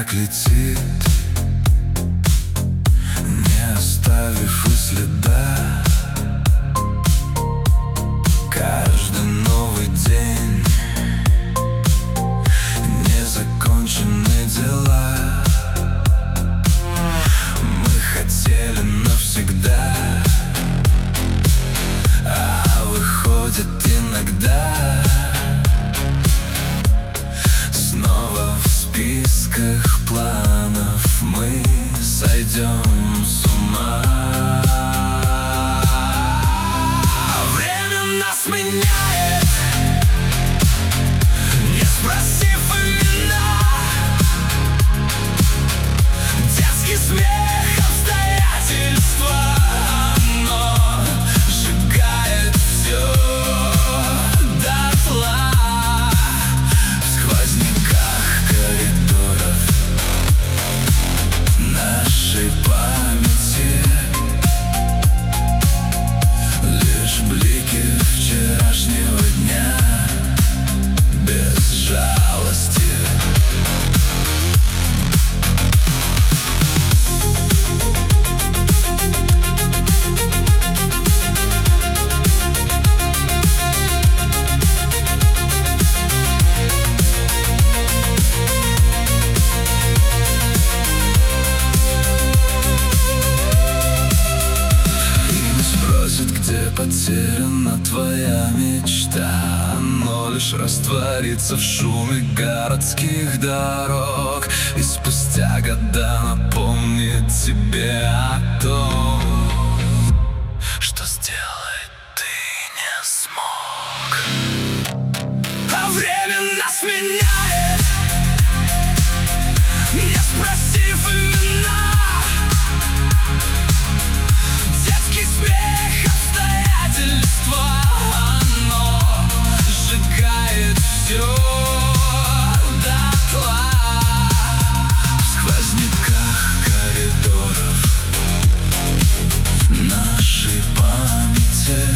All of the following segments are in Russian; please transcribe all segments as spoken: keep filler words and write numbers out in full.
так летит, не оставив и следа. Каждый новый день, незаконченные дела. Мы хотели навсегда, а выходит иногда снова в списках планов мы сойдем с ума. Время нас меняет, не спросив имена. Детский смех, обстоятельства, оно сжигает все дотла. В сквозняках коридоров нашей памяти лишь блики вчерашнего дня, без жалости. Где потеряна твоя мечта? Оно лишь растворится в шуме городских дорог, и спустя года напомнит тебе о том, что сделать ты не смог. А время нас меняет, не спросив имена. Детский смех, обстоятельства, оно сжигает все дотла. В сквозняках коридоров нашей памяти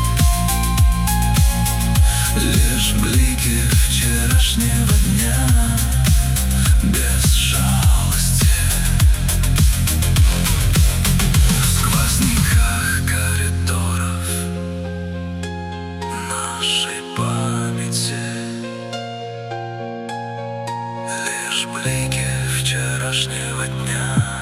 лишь блики вчерашнего дня, без жалости. В сквозняках коридоров нашей памяти лишь блики вчерашнего дня.